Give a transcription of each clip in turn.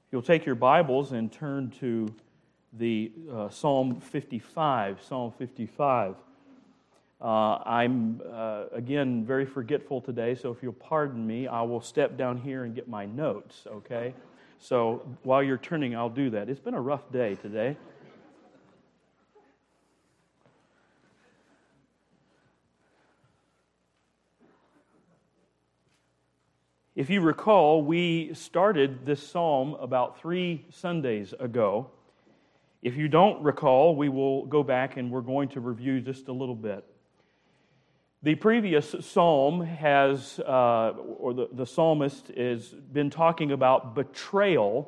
You'll take your Bibles and turn to the Psalm 55. Psalm 55. I'm, again, very forgetful today, so if you'll pardon me, I will step down here and get my notes, okay? So while you're turning, I'll do that. It's been a rough day today. If you recall, we started this psalm about 3 Sundays ago. If you don't recall, we will go back and we're going to review just a little bit. The previous psalm has, the psalmist has been talking about betrayal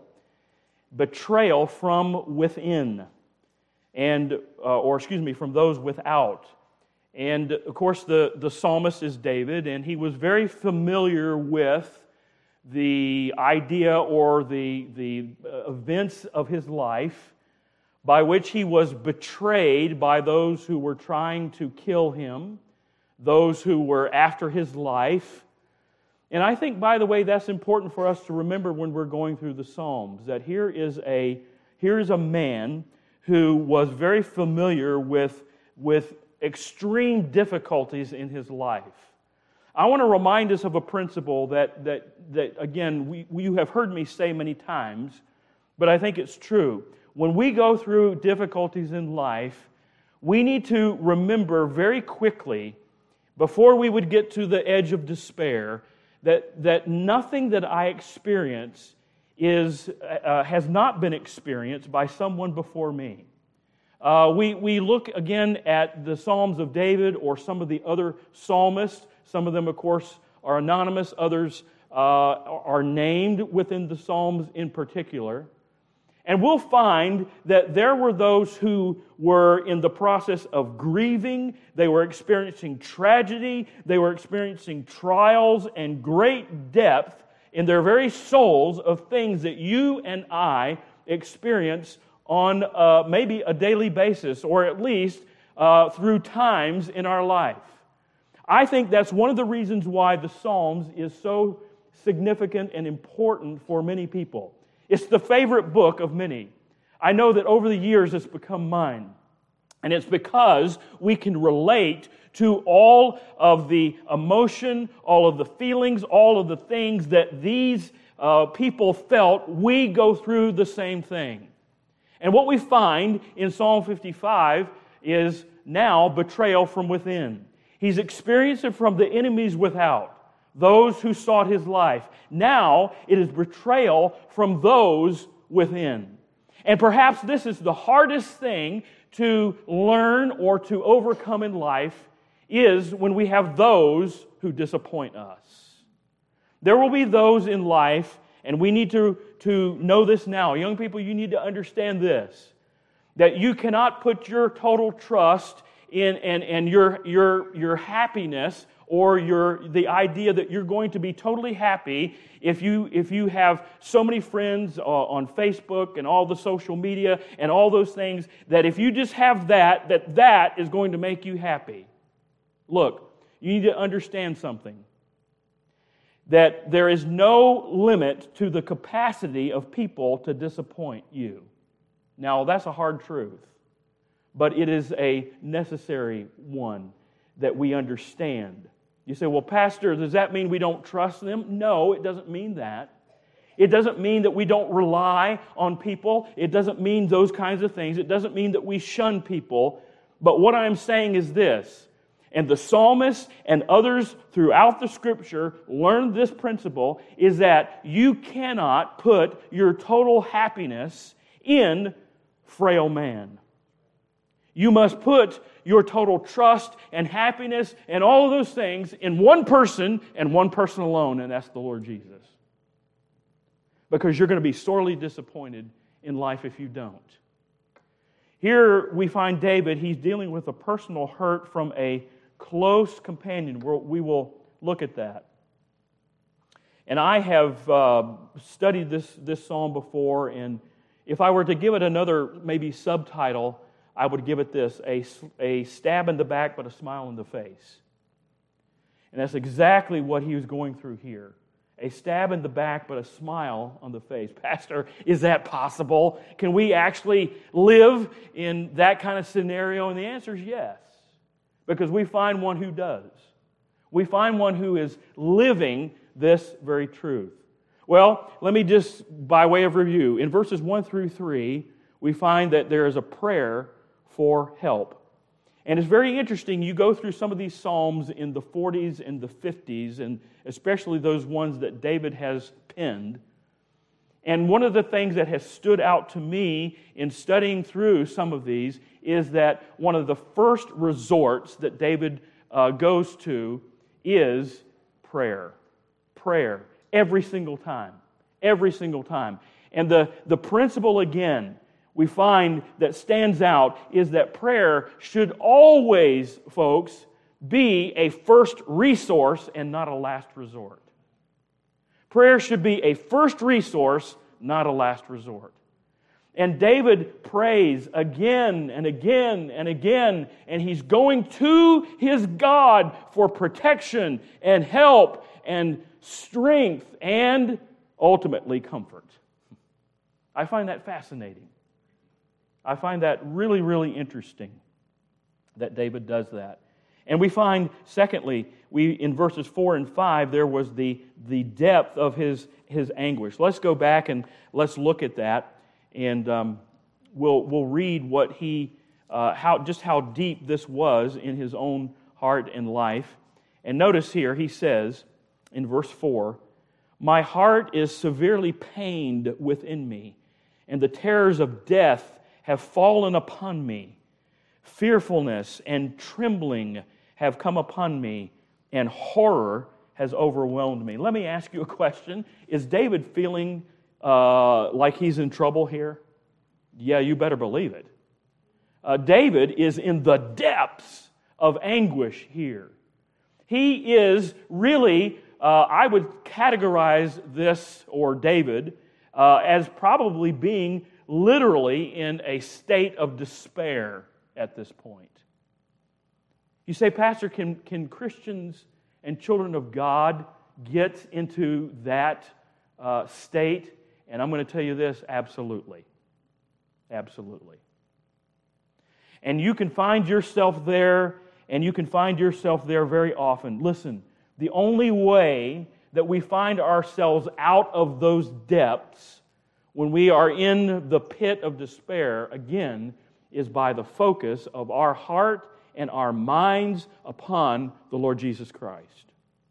from within, and from those without. And of course, the psalmist is David, and he was very familiar with the idea or the events of his life by which he was betrayed by those who were trying to kill him, those who were after his life. And I think, by the way, that's important for us to remember when we're going through the Psalms, that here is a man who was very familiar with extreme difficulties in his life. I want to remind us of a principle that again, you have heard me say many times, but I think it's true. When we go through difficulties in life, we need to remember very quickly, before we would get to the edge of despair, that nothing that I experience has not been experienced by someone before me. We look again at the Psalms of David or some of the other psalmists. Some of them, of course, are anonymous. Others are named within the Psalms in particular. And we'll find that there were those who were in the process of grieving. They were experiencing tragedy. They were experiencing trials and great depth in their very souls of things that you and I experience on maybe a daily basis, or at least through times in our life. I think that's one of the reasons why the Psalms is so significant and important for many people. It's the favorite book of many. I know that over the years it's become mine. And it's because we can relate to all of the emotion, all of the feelings, all of the things that these people felt. We go through the same thing. And what we find in Psalm 55 is now betrayal from within. He's experienced it from the enemies without, those who sought his life. Now it is betrayal from those within. And perhaps this is the hardest thing to learn or to overcome in life, is when we have those who disappoint us. There will be those in life, and we need to know this now. Young people, you need to understand this, that you cannot put your total trust in and your happiness or the idea that you're going to be totally happy if you have so many friends on Facebook and all the social media and all those things, that if you just have that is going to make you happy. Look, you need to understand something. That there is no limit to the capacity of people to disappoint you. Now, that's a hard truth, but it is a necessary one that we understand. You say, well, Pastor, does that mean we don't trust them? No, it doesn't mean that. It doesn't mean that we don't rely on people. It doesn't mean those kinds of things. It doesn't mean that we shun people. But what I'm saying is this, and the psalmist and others throughout the Scripture learned this principle, is that you cannot put your total happiness in frail man. You must put your total trust and happiness and all of those things in one person and one person alone, and that's the Lord Jesus. Because you're going to be sorely disappointed in life if you don't. Here we find David, he's dealing with a personal hurt from a close companion. We will look at that. And I have studied this psalm before, and if I were to give it another maybe subtitle, I would give it this: a stab in the back but a smile in the face. And that's exactly what he was going through here. A stab in the back, but a smile on the face. Pastor, is that possible? Can we actually live in that kind of scenario? And the answer is yes, because we find one who does. We find one who is living this very truth. Well, let me just, by way of review, in verses 1 through 3, we find that there is a prayer for help. And it's very interesting. You go through some of these Psalms in the 40s and the 50s, and especially those ones that David has penned. And one of the things that has stood out to me in studying through some of these is that one of the first resorts that David goes to is prayer. Prayer. Every single time. Every single time. And the principle, again, we find that stands out is that prayer should always, folks, be a first resource and not a last resort. Prayer should be a first resource, not a last resort. And David prays again and again and again, and he's going to his God for protection and help and strength and ultimately comfort. I find that fascinating. I find that really, really interesting that David does that. And we find, secondly, in verses 4 and 5, there was the depth of his anguish. Let's go back and let's look at that, and we'll read what how deep this was in his own heart and life. And notice here, he says in verse 4, "My heart is severely pained within me, and the terrors of death have fallen upon me. Fearfulness and trembling have come upon me, and horror has overwhelmed me." Let me ask you a question. Is David feeling like he's in trouble here? Yeah, you better believe it. David is in the depths of anguish here. He is really, I would categorize this, or David, as probably being literally in a state of despair at this point. You say, Pastor, can Christians and children of God get into that state? And I'm going to tell you this, absolutely. Absolutely. And you can find yourself there, and you can find yourself there very often. Listen, the only way that we find ourselves out of those depths when we are in the pit of despair, again, is by the focus of our heart and our minds upon the Lord Jesus Christ.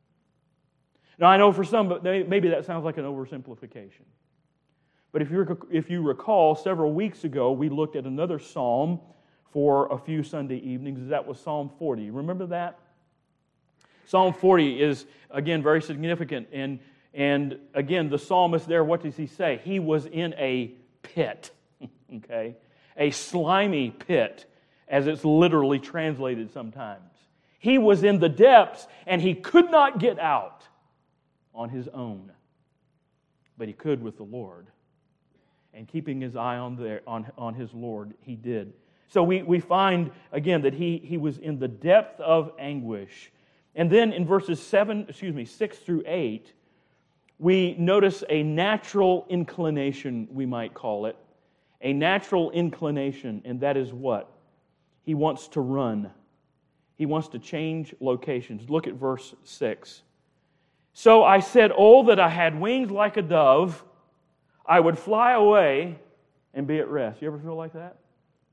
Now, I know for some, but maybe that sounds like an oversimplification. But if you recall, several weeks ago, we looked at another psalm for a few Sunday evenings. That was Psalm 40. Remember that? Psalm 40 is, again, very significant. And again, the psalmist there, what does he say? He was in a pit, okay? A slimy pit, as it's literally translated sometimes. He was in the depths, and he could not get out on his own. But he could with the Lord. And keeping his eye on his Lord, he did. So we find, again, that he was in the depth of anguish. And then in verses 6 through 8, we notice a natural inclination, we might call it. A natural inclination, and that is what? He wants to run. He wants to change locations. Look at verse 6. "So I said, oh, that I had wings like a dove, I would fly away and be at rest." You ever feel like that?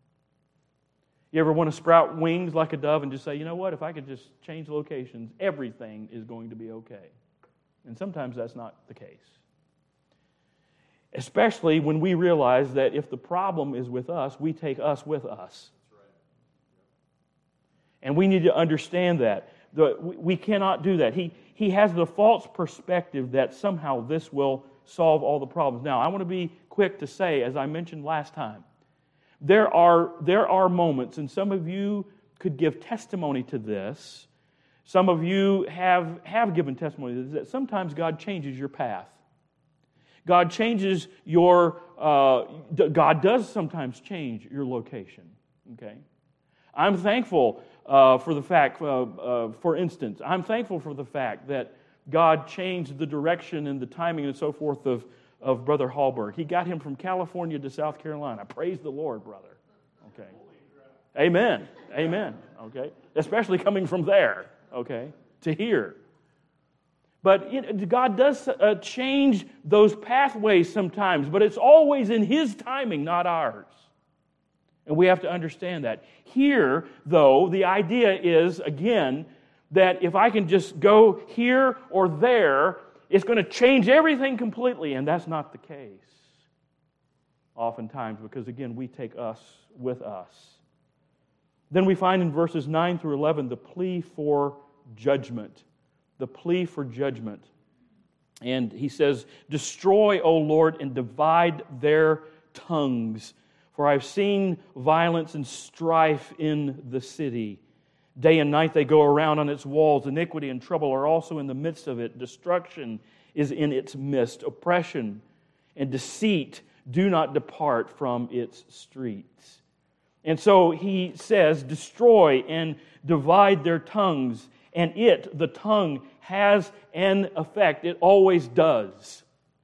You ever want to sprout wings like a dove and just say, you know what, if I could just change locations, everything is going to be okay. And sometimes that's not the case. Especially when we realize that if the problem is with us, we take us with us. And we need to understand that. We cannot do that. He has the false perspective that somehow this will solve all the problems. Now, I want to be quick to say, as I mentioned last time, there are moments, and some of you could give testimony to this. Some of you have given testimony to this, that sometimes God changes your path. God changes God does sometimes change your location. Okay? I'm thankful for the fact, for instance, I'm thankful for the fact that God changed the direction and the timing and so forth of Brother Hallberg. He got him from California to South Carolina. Praise the Lord, brother. Okay. Amen. Amen. Okay. Especially coming from there, okay, to here. But God does change those pathways sometimes, but it's always in His timing, not ours. And we have to understand that. Here, though, the idea is, again, that if I can just go here or there, it's going to change everything completely, and that's not the case. Oftentimes, because again, we take us with us. Then we find in verses 9 through 11 the plea for judgment. The plea for judgment. And he says, "Destroy, O Lord, and divide their tongues. For I've seen violence and strife in the city. Day and night they go around on its walls. Iniquity and trouble are also in the midst of it. Destruction is in its midst. Oppression and deceit do not depart from its streets." And so he says, destroy and divide their tongues. And the tongue, has an effect. It always does.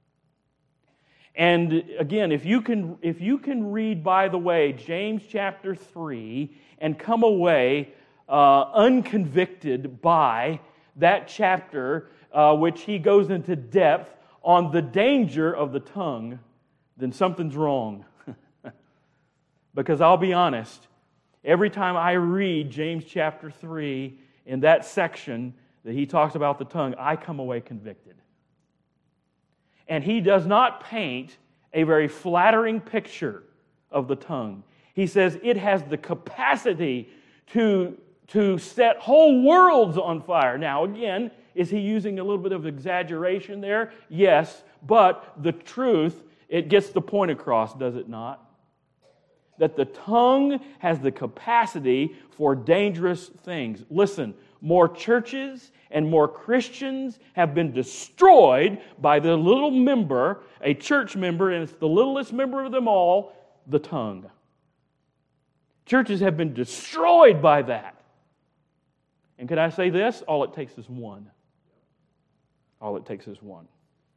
And again, if you can read, by the way, James chapter 3 and come away unconvicted by that chapter, which he goes into depth on the danger of the tongue, then something's wrong. Because I'll be honest, every time I read James chapter 3 in that section that he talks about the tongue, I come away convicted. And he does not paint a very flattering picture of the tongue. He says it has the capacity to set whole worlds on fire. Now, again, is he using a little bit of exaggeration there? Yes, but the truth, it gets the point across, does it not? That the tongue has the capacity for dangerous things. Listen, more churches and more Christians have been destroyed by the little member, a church member, and it's the littlest member of them all, the tongue. Churches have been destroyed by that. And can I say this? All it takes is one. All it takes is one.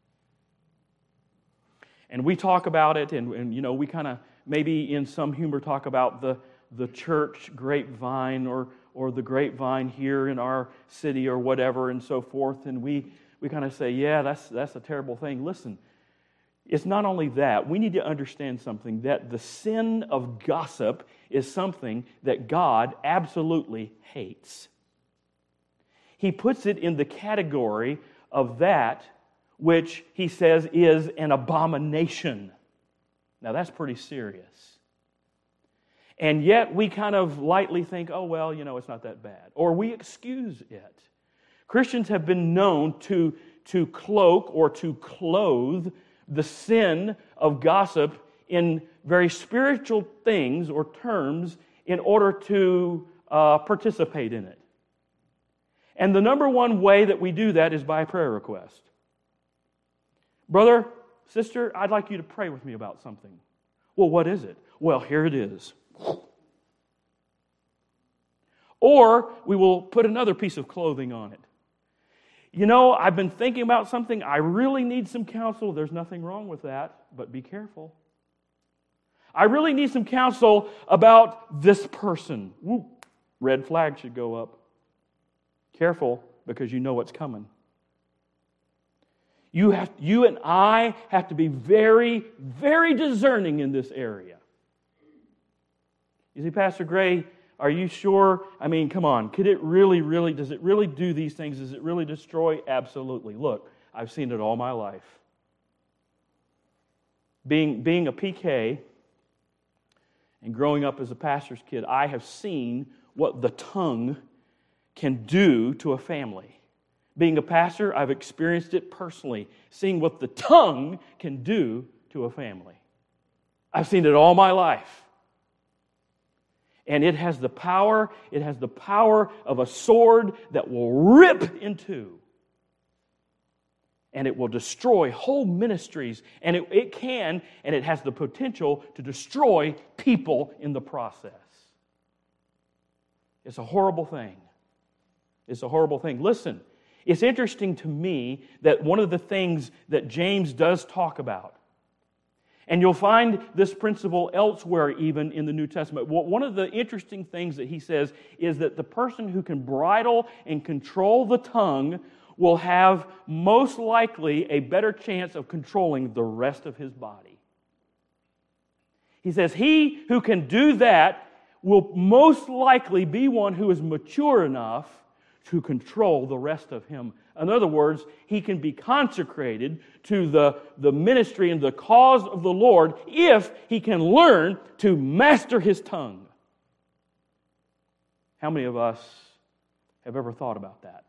And we talk about it, and you know, we kind of maybe in some humor talk about the church grapevine or the grapevine here in our city or whatever and so forth. And we kind of say, yeah, that's a terrible thing. Listen, it's not only that. We need to understand something, that the sin of gossip is something that God absolutely hates. He puts it in the category of that which he says is an abomination. Now that's pretty serious. And yet we kind of lightly think, oh, well, you know, it's not that bad. Or we excuse it. Christians have been known to cloak or to clothe the sin of gossip in very spiritual things or terms in order to participate in it. And the number one way that we do that is by prayer request. Brother, sister, I'd like you to pray with me about something. Well, what is it? Well, here it is. Or we will put another piece of clothing on it. You know, I've been thinking about something. I really need some counsel. There's nothing wrong with that, but be careful. I really need some counsel about this person. Woo, red flag should go up. Careful, because you know what's coming. You and I have to be very, very discerning in this area. You see, Pastor Gray, are you sure? I mean, come on. Does it really do these things? Does it really destroy? Absolutely. Look, I've seen it all my life. Being a PK and growing up as a pastor's kid, I have seen what the tongue can do to a family. Being a pastor, I've experienced it personally, seeing what the tongue can do to a family. I've seen it all my life. And it has the power of a sword that will rip in two. And it will destroy whole ministries. And it can, and it has the potential to destroy people in the process. It's a horrible thing. It's a horrible thing. Listen, It's interesting to me that one of the things that James does talk about, and you'll find this principle elsewhere even in the New Testament. One of the interesting things that he says is that the person who can bridle and control the tongue will have most likely a better chance of controlling the rest of his body. He says he who can do that will most likely be one who is mature enough to control the rest of him. In other words, he can be consecrated to the ministry and the cause of the Lord if he can learn to master his tongue. How many of us have ever thought about that?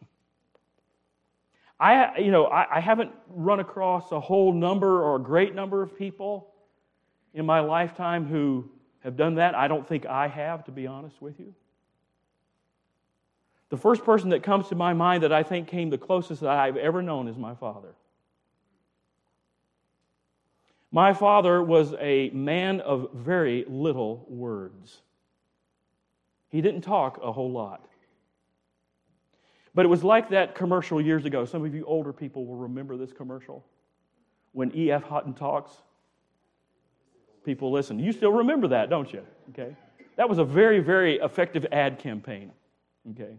I haven't run across a whole number or a great number of people in my lifetime who have done that. I don't think I have, to be honest with you. The first person that comes to my mind that I think came the closest that I've ever known is my father. My father was a man of very little words. He didn't talk a whole lot. But it was like that commercial years ago. Some of you older people will remember this commercial. When E.F. Hutton talks, people listen. You still remember that, don't you? Okay. That was a very, very effective ad campaign. Okay.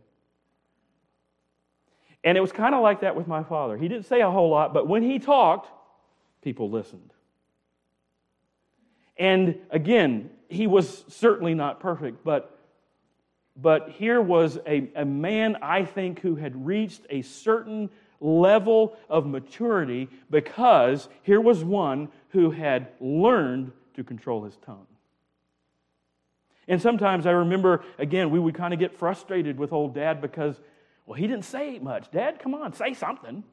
And it was kind of like that with my father. He didn't say a whole lot, but when he talked, people listened. And again, he was certainly not perfect, but here was a man, I think, who had reached a certain level of maturity because here was one who had learned to control his tongue. And sometimes I remember, again, we would kind of get frustrated with old Dad because, well, he didn't say much. Dad, come on, say something.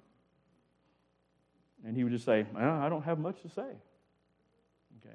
And he would just say, well, I don't have much to say. Okay.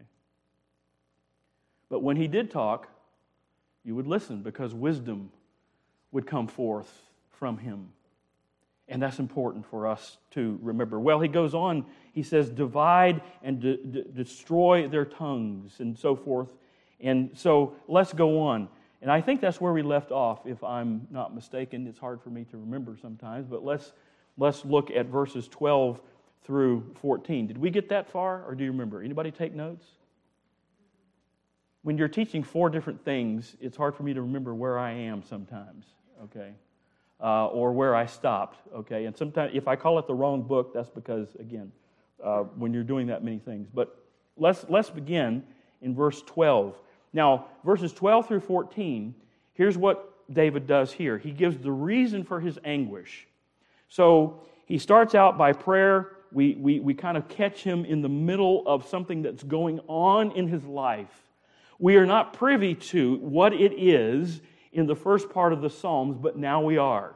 But when he did talk, you would listen because wisdom would come forth from him. And that's important for us to remember. Well, he goes on, he says, divide and destroy their tongues and so forth. And so let's go on. And I think that's where we left off, if I'm not mistaken. It's hard for me to remember sometimes, but let's look at verses 12 through 14. Did we get that far, or do you remember? Anybody take notes? When you're teaching 4 different things, it's hard for me to remember where I am sometimes, okay, or where I stopped, okay. And sometimes, if I call it the wrong book, that's because, again, when you're doing that many things. But let's begin in verse 12. Now, verses 12 through 14, here's what David does here. He gives the reason for his anguish. So he starts out by prayer. We kind of catch him in the middle of something that's going on in his life. We are not privy to what it is in the first part of the Psalms, but now we are.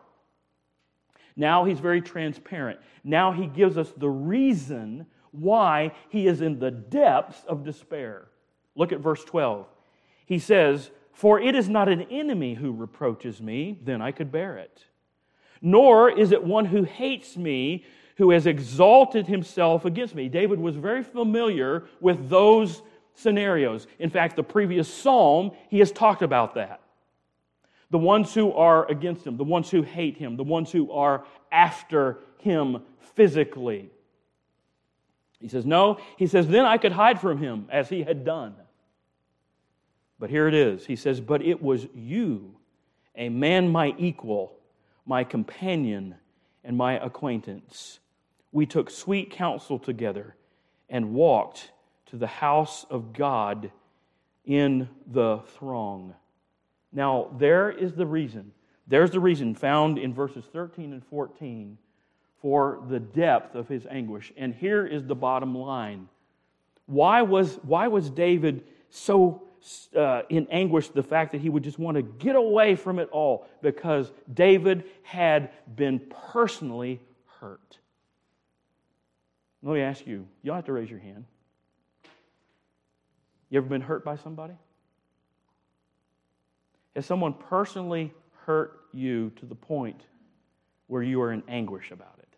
Now he's very transparent. Now he gives us the reason why he is in the depths of despair. Look at verse 12. He says, "For it is not an enemy who reproaches me, then I could bear it. Nor is it one who hates me, who has exalted himself against me." David was very familiar with those scenarios. In fact, the previous psalm, he has talked about that. The ones who are against him, the ones who hate him, the ones who are after him physically. He says, no. He says, then I could hide from him as he had done. But here it is. He says, but it was you, a man my equal, my companion, and my acquaintance. We took sweet counsel together and walked to the house of God in the throng. Now, there is the reason. There's the reason found in verses 13 and 14 for the depth of his anguish. And here is the bottom line. Why was David so in anguish, the fact that he would just want to get away from it all? Because David had been personally hurt. Let me ask you, you don't have to raise your hand. You ever been hurt by somebody? Has someone personally hurt you to the point where you are in anguish about it?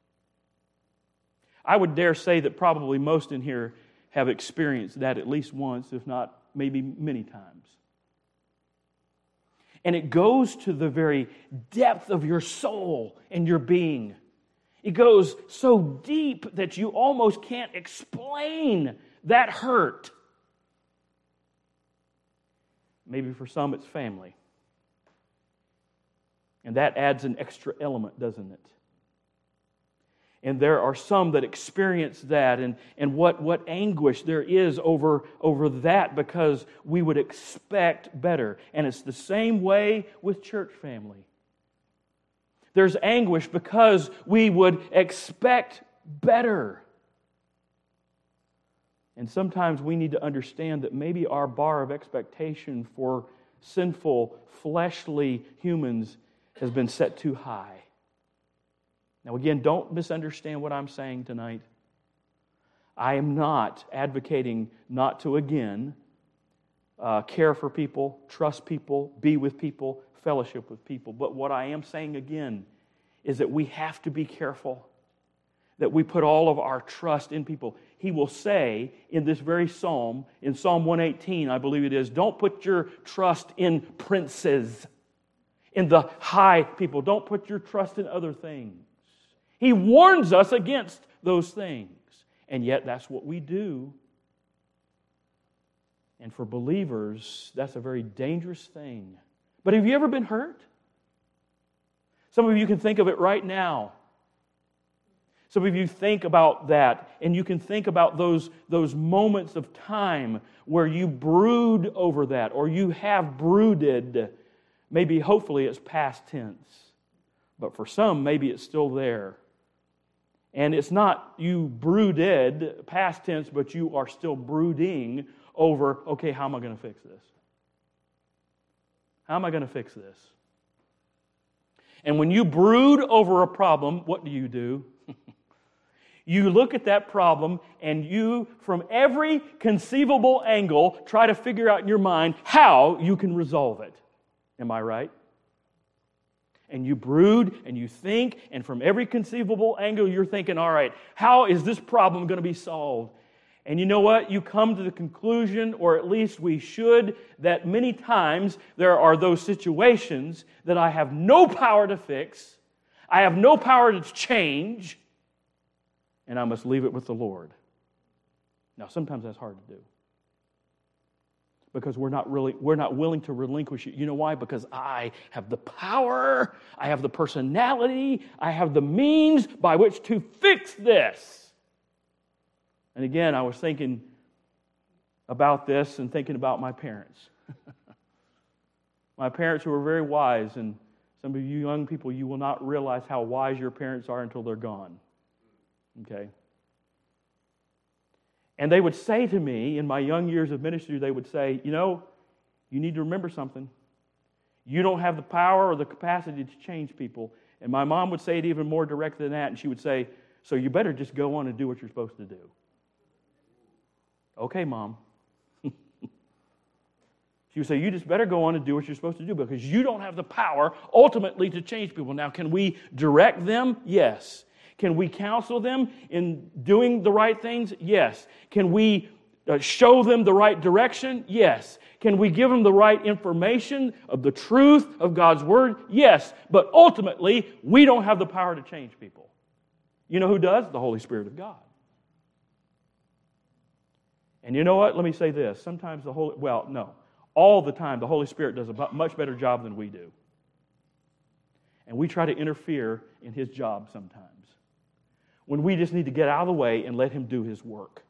I would dare say that probably most in here have experienced that at least once, if not maybe many times. And it goes to the very depth of your soul and your being. It goes so deep that you almost can't explain that hurt. Maybe for some it's family. And that adds an extra element, doesn't it? And there are some that experience that, and what anguish there is over that, because we would expect better. And it's the same way with church family. There's anguish because we would expect better. And sometimes we need to understand that maybe our bar of expectation for sinful, fleshly humans has been set too high. Now again, don't misunderstand what I'm saying tonight. I am not advocating not to again care for people, trust people, be with people, fellowship with people. But what I am saying again is that we have to be careful that we put all of our trust in people. He will say in this very psalm, in Psalm 118, I believe it is, don't put your trust in princes, in the high people. Don't put your trust in other things. He warns us against those things. And yet that's what we do. And for believers, that's a very dangerous thing. But have you ever been hurt? Some of you can think of it right now. Some of you think about that, and you can think about those moments of time where you brood over that, or you have brooded. Maybe, hopefully, it's past tense. But for some, maybe it's still there. And it's not you brooded, past tense, but you are still brooding over, okay, how am I going to fix this? How am I going to fix this? And when you brood over a problem, what do? You look at that problem and you, from every conceivable angle, try to figure out in your mind how you can resolve it. Am I right? And you brood and you think, and from every conceivable angle you're thinking, all right, how is this problem going to be solved? And you know what? You come to the conclusion, or at least we should, that many times there are those situations that I have no power to fix, I have no power to change, and I must leave it with the Lord. Now, sometimes that's hard to do, because we're not willing to relinquish it. You know why? Because I have the power, I have the personality, I have the means by which to fix this. And again, I was thinking about this and thinking about my parents. My parents who were very wise, and some of you young people, you will not realize how wise your parents are until they're gone. Okay? And they would say to me, in my young years of ministry, they would say, you know, you need to remember something. You don't have the power or the capacity to change people. And my mom would say it even more direct than that, and she would say, so you better just go on and do what you're supposed to do. Okay, Mom. She would say, you just better go on and do what you're supposed to do, because you don't have the power ultimately to change people. Now, can we direct them? Yes. Can we counsel them in doing the right things? Yes. Can we show them the right direction? Yes. Can we give them the right information of the truth of God's Word? Yes. But ultimately, we don't have the power to change people. You know who does? The Holy Spirit of God. And you know what? Let me say this. Sometimes all the time, the Holy Spirit does a much better job than we do. And we try to interfere in His job sometimes, when we just need to get out of the way and let Him do His work.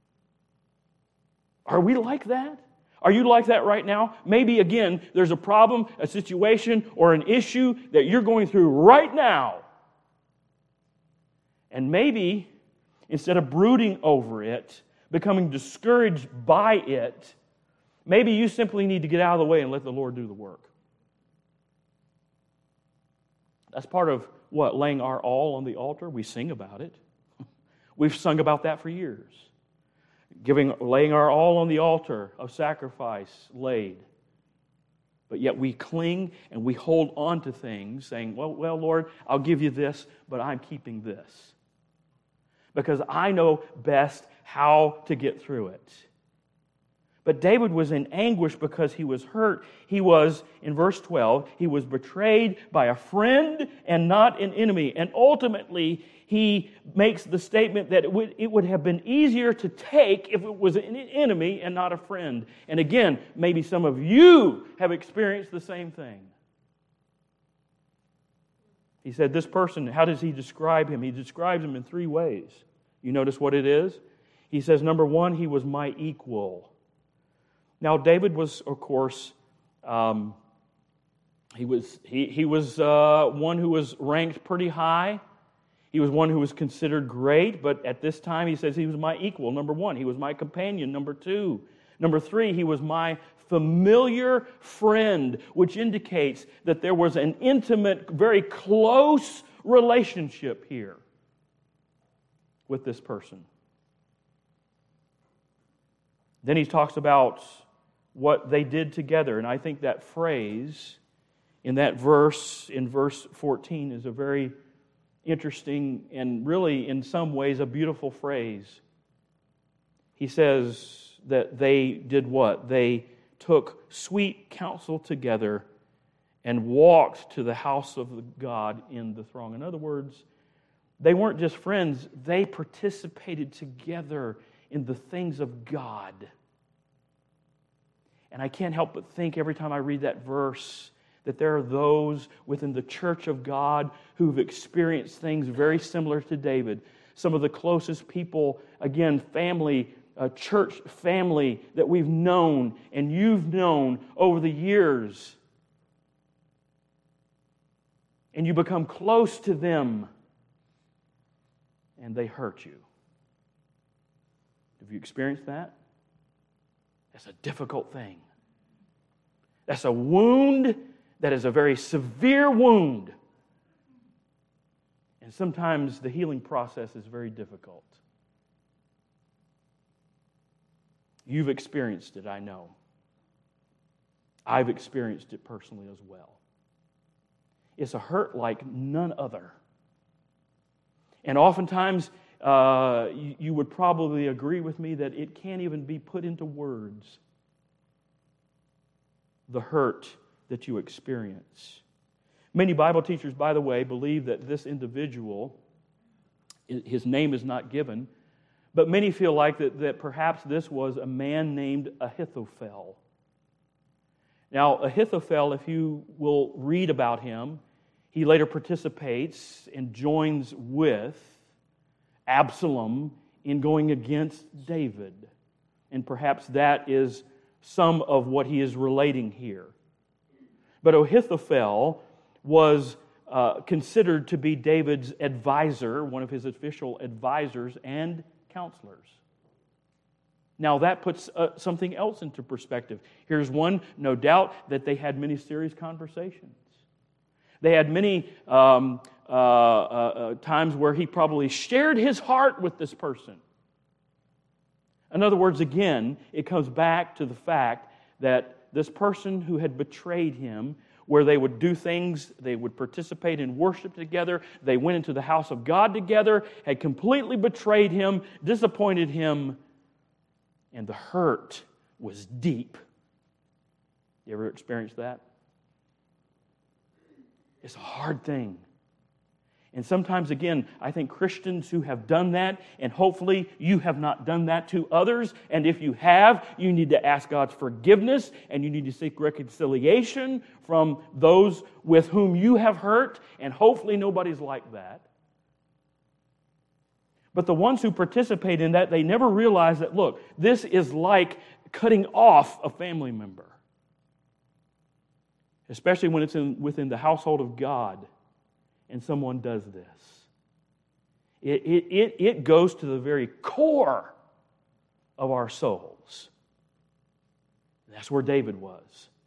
Are we like that? Are you like that right now? Maybe, again, there's a problem, a situation, or an issue that you're going through right now. And maybe, instead of brooding over it, becoming discouraged by it, maybe you simply need to get out of the way and let the Lord do the work. That's part of what? Laying our all on the altar. We sing about it. We've sung about that for years. Laying our all on the altar of sacrifice laid. But yet we cling and we hold on to things saying, well, Lord, I'll give you this, but I'm keeping this, because I know best how to get through it. But David was in anguish because he was hurt. He was, in verse 12, he was betrayed by a friend and not an enemy. And ultimately, he makes the statement that it would have been easier to take if it was an enemy and not a friend. And again, maybe some of you have experienced the same thing. He said, this person, how does he describe him? He describes him in three ways. You notice what it is? He says, number one, he was my equal. Now, David was, of course, he was one who was ranked pretty high. He was one who was considered great, but at this time he says he was my equal. Number one, he was my companion. Number two. Number three, he was my familiar friend, which indicates that there was an intimate, very close relationship here with this person. Then he talks about what they did together, and I think that phrase in that verse, in verse 14, is a very interesting and really, in some ways, a beautiful phrase. He says that they did what? They took sweet counsel together and walked to the house of God in the throng. In other words, they weren't just friends, they participated together in the things of God. And I can't help but think every time I read that verse that there are those within the church of God who've experienced things very similar to David. Some of the closest people, again, family, church family that we've known and you've known over the years. And you become close to them and they hurt you. Have you experienced that? That's a difficult thing. That's a wound that is a very severe wound. And sometimes the healing process is very difficult. You've experienced it, I know. I've experienced it personally as well. It's a hurt like none other. And oftentimes, you would probably agree with me that it can't even be put into words, the hurt that you experience. Many Bible teachers, by the way, believe that this individual, his name is not given, but many feel like that perhaps this was a man named Ahithophel. Now, Ahithophel, if you will read about him, he later participates and joins with Absalom in going against David. And perhaps that is some of what he is relating here. But Ahithophel was considered to be David's advisor, one of his official advisors and counselors. Now that puts something else into perspective. Here's one, no doubt, that they had many serious conversations. They had many times where he probably shared his heart with this person. In other words, again, it comes back to the fact that this person who had betrayed him, where they would do things, they would participate in worship together, they went into the house of God together, had completely betrayed him, disappointed him, and the hurt was deep. You ever experienced that? It's a hard thing. And sometimes, again, I think Christians who have done that, and hopefully you have not done that to others, and if you have, you need to ask God's forgiveness, and you need to seek reconciliation from those with whom you have hurt, and hopefully nobody's like that. But the ones who participate in that, they never realize that, look, this is like cutting off a family member. Especially when it's within the household of God and someone does this. It goes to the very core of our souls. And that's where David was.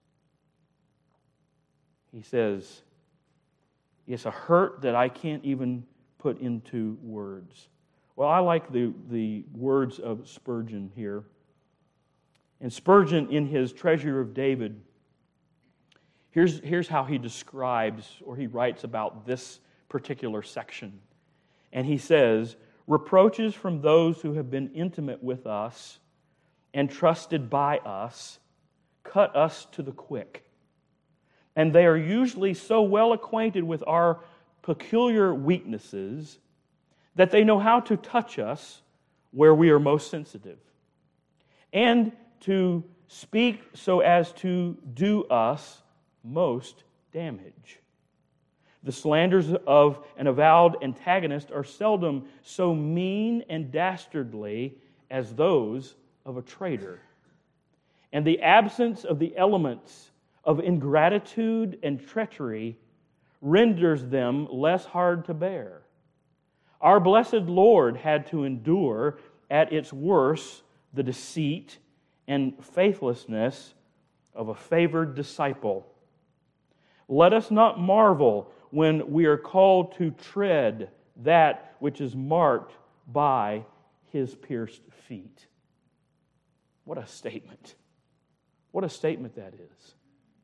He says, it's a hurt that I can't even put into words. Well, I like the words of Spurgeon here. And Spurgeon, in his Treasure of David, here's how he describes or he writes about this particular section. And he says, reproaches from those who have been intimate with us entrusted by us cut us to the quick. And they are usually so well acquainted with our peculiar weaknesses that they know how to touch us where we are most sensitive, and to speak so as to do us most damage. The slanders of an avowed antagonist are seldom so mean and dastardly as those of a traitor. And the absence of the elements of ingratitude and treachery renders them less hard to bear. Our blessed Lord had to endure at its worst the deceit and faithlessness of a favored disciple. Let us not marvel when we are called to tread that which is marked by His pierced feet. What a statement. What a statement that is.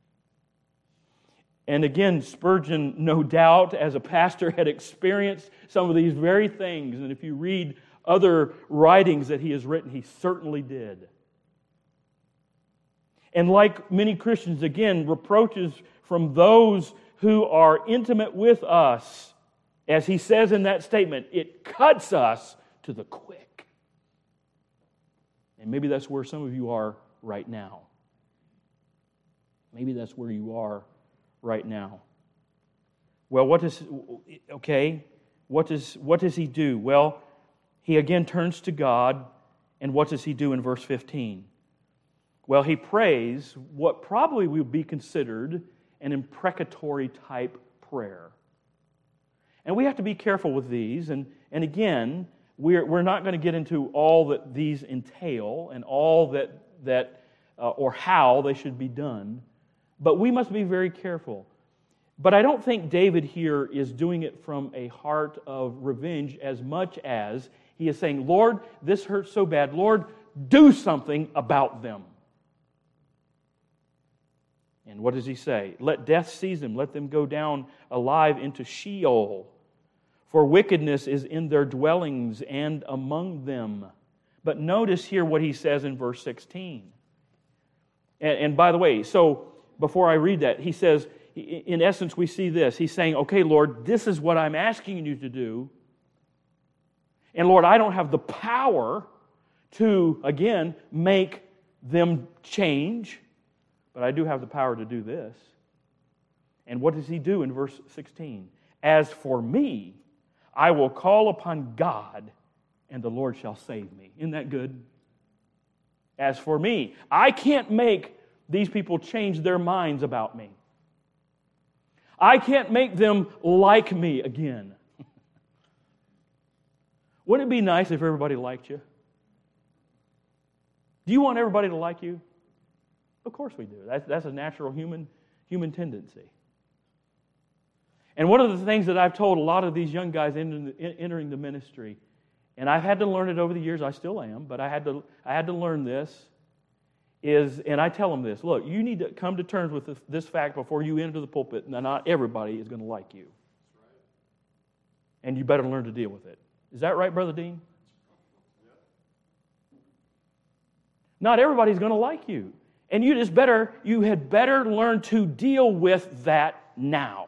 And again, Spurgeon, no doubt, as a pastor, had experienced some of these very things. And if you read other writings that he has written, he certainly did. And like many Christians, again, reproaches from those who are intimate with us, as he says in that statement, it cuts us to the quick. And maybe that's where some of you are right now. Maybe that's where you are right now. Well, what does he do? Well, he again turns to God, and what does he do in verse 15? Well, he prays what probably would be considered an imprecatory type prayer. And we have to be careful with these, and again, we're not going to get into all that these entail and all that or how they should be done, but we must be very careful. But I don't think David here is doing it from a heart of revenge as much as he is saying, Lord, this hurts so bad. Lord, do something about them. And what does he say? Let death seize them. Let them go down alive into Sheol. For wickedness is in their dwellings and among them. But notice here what he says in verse 16. And by the way, so before I read that, he says, in essence, we see this. He's saying, okay, Lord, this is what I'm asking you to do. And Lord, I don't have the power to, again, make them change, but I do have the power to do this. And what does he do in verse 16? As for me, I will call upon God, and the Lord shall save me. Isn't that good? As for me, I can't make these people change their minds about me. I can't make them like me again. Wouldn't it be nice if everybody liked you? Do you want everybody to like you? Of course we do. That's a natural human tendency. And one of the things that I've told a lot of these young guys entering the ministry, and I've had to learn it over the years, I still am, but I had to learn this, and I tell them this, look, you need to come to terms with this fact before you enter the pulpit. Now, not everybody is going to like you. And you better learn to deal with it. Is that right, Brother Dean? Not everybody's going to like you. And you had better learn to deal with that now.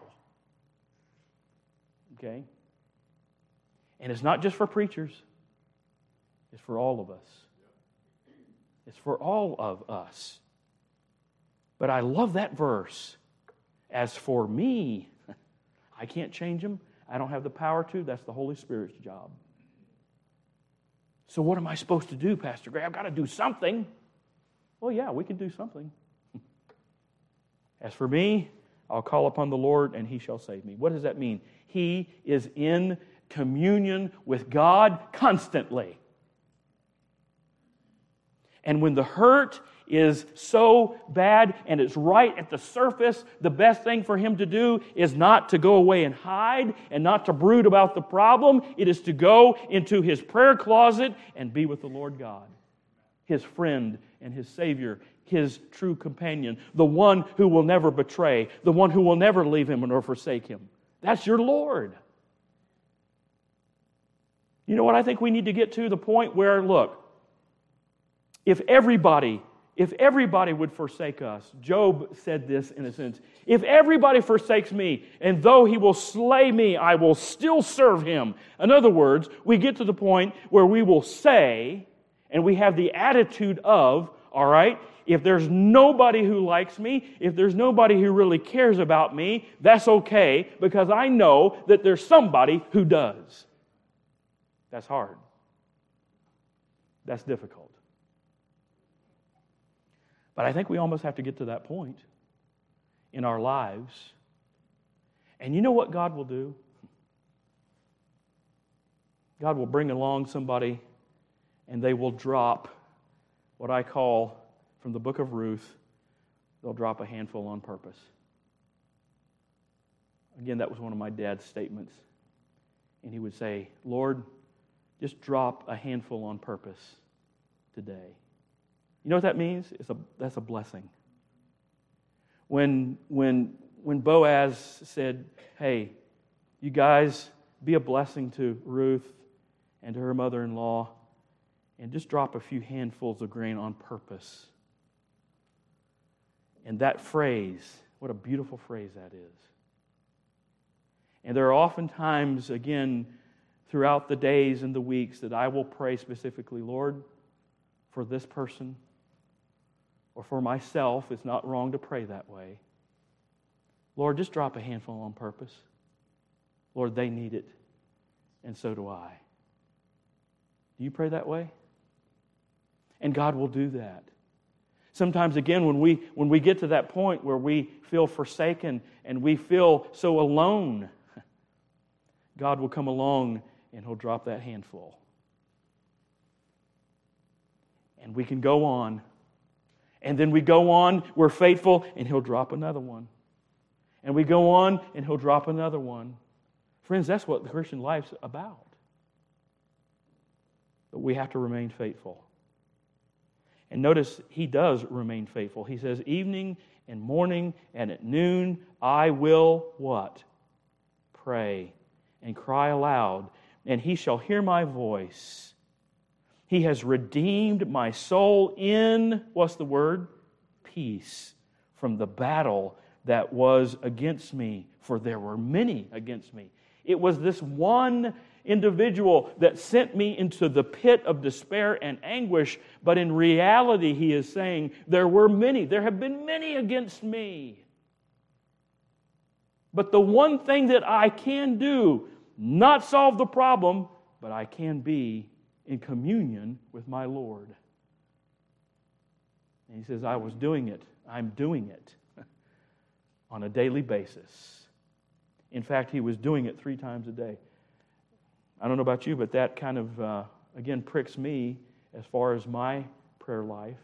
Okay? And it's not just for preachers. It's for all of us. It's for all of us. But I love that verse. As for me, I can't change them. I don't have the power to. That's the Holy Spirit's job. So what am I supposed to do, Pastor Gray? I've got to do something. Well, yeah, we can do something. As for me, I'll call upon the Lord, and He shall save me. What does that mean? He is in communion with God constantly. And when the hurt is so bad and it's right at the surface, the best thing for him to do is not to go away and hide and not to brood about the problem. It is to go into his prayer closet and be with the Lord God, his friend and his Savior, his true companion, the one who will never betray, the one who will never leave him nor forsake him. That's your Lord. You know what I think we need to get to? The point where, look, If everybody would forsake us, Job said this in a sense, if everybody forsakes me, and though he will slay me, I will still serve him. In other words, we get to the point where we will say, and we have the attitude of, all right, if there's nobody who likes me, if there's nobody who really cares about me, that's okay, because I know that there's somebody who does. That's hard. That's difficult. But I think we almost have to get to that point in our lives. And you know what God will do? God will bring along somebody and they will drop what I call, from the book of Ruth, they'll drop a handful on purpose. Again, that was one of my dad's statements. And he would say, Lord, just drop a handful on purpose today. You know what that means? That's a blessing. When Boaz said, hey, you guys, be a blessing to Ruth and to her mother-in-law, and just drop a few handfuls of grain on purpose. And that phrase, what a beautiful phrase that is. And there are often times, again, throughout the days and the weeks that I will pray specifically, Lord, for this person or for myself, it's not wrong to pray that way. Lord, just drop a handful on purpose. Lord, they need it, and so do I. Do you pray that way? And God will do that. Sometimes, again, when we get to that point where we feel forsaken and we feel so alone, God will come along and He'll drop that handful. And we can go on. And then we go on, we're faithful, and He'll drop another one. And we go on, and He'll drop another one. Friends, that's what the Christian life's about. But we have to remain faithful. And notice, He does remain faithful. He says, evening and morning and at noon, I will what? Pray and cry aloud, and He shall hear my voice. He has redeemed my soul in, what's the word? Peace, from the battle that was against me, for there were many against me. It was this one individual that sent me into the pit of despair and anguish, but in reality, he is saying, there have been many against me. But the one thing that I can do, not solve the problem, but I can be in communion with my Lord. And he says, I was doing it. I'm doing it on a daily basis. In fact, he was doing it 3 times a day. I don't know about you, but that kind of, again, pricks me as far as my prayer life.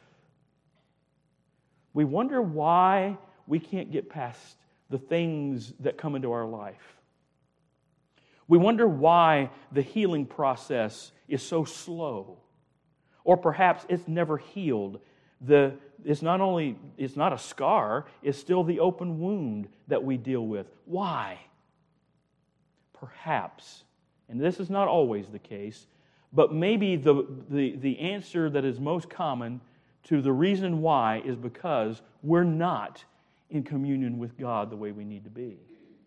We wonder why we can't get past the things that come into our life. We wonder why the healing process is so slow. Or perhaps it's never healed. It's not a scar, it's still the open wound that we deal with. Why? Perhaps, and this is not always the case, but maybe the answer that is most common to the reason why is because we're not in communion with God the way we need to be.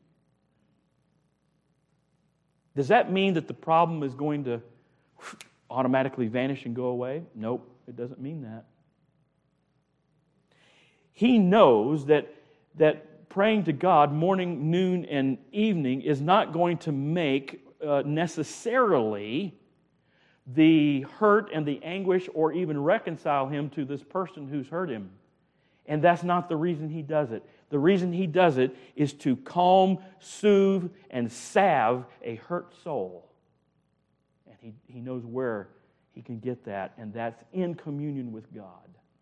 Does that mean that the problem is going to automatically vanish and go away? Nope, it doesn't mean that. He knows that praying to God morning, noon, and evening is not going to make necessarily the hurt and the anguish or even reconcile him to this person who's hurt him. And that's not the reason he does it. The reason he does it is to calm, soothe, and salve a hurt soul. And he knows where he can get that, and that's in communion with God.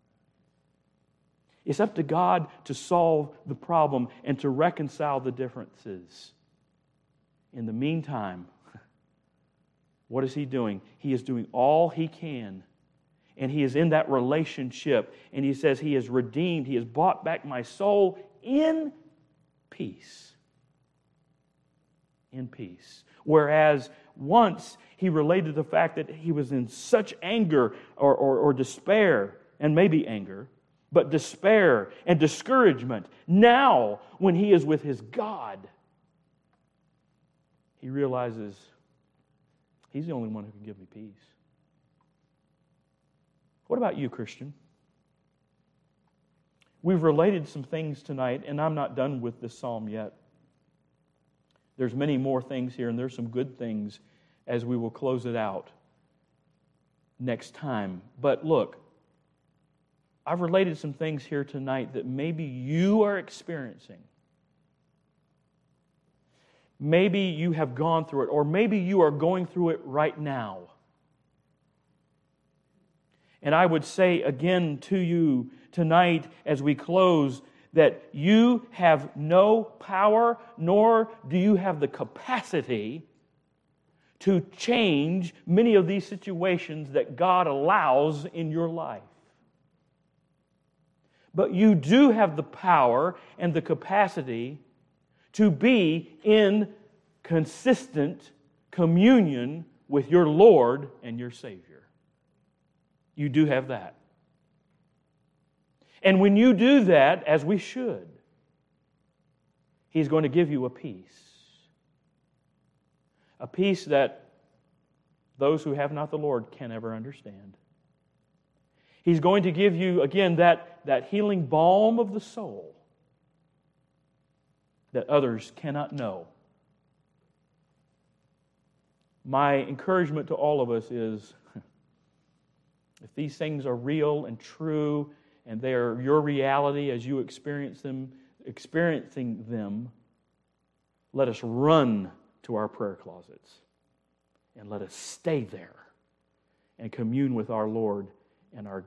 It's up to God to solve the problem and to reconcile the differences. In the meantime, what is he doing? He is doing all he can. And he is in that relationship. And he says he has redeemed, he has bought back my soul in peace. In peace. Whereas once he related the fact that he was in such anger or despair, and maybe anger, but despair and discouragement. Now, when he is with his God, he realizes He's the only one who can give me peace. What about you, Christian? We've related some things tonight, and I'm not done with this psalm yet. There's many more things here, and there's some good things as we will close it out next time. But look, I've related some things here tonight that maybe you are experiencing. Maybe you have gone through it, or maybe you are going through it right now. And I would say again to you tonight as we close that you have no power, nor do you have the capacity to change many of these situations that God allows in your life. But you do have the power and the capacity to be in consistent communion with your Lord and your Savior. You do have that. And when you do that, as we should, He's going to give you a peace. A peace that those who have not the Lord can never understand. He's going to give you, again, that healing balm of the soul that others cannot know. My encouragement to all of us is, if these things are real and true, and they are your reality as you experiencing them, let us run to our prayer closets and let us stay there and commune with our Lord and our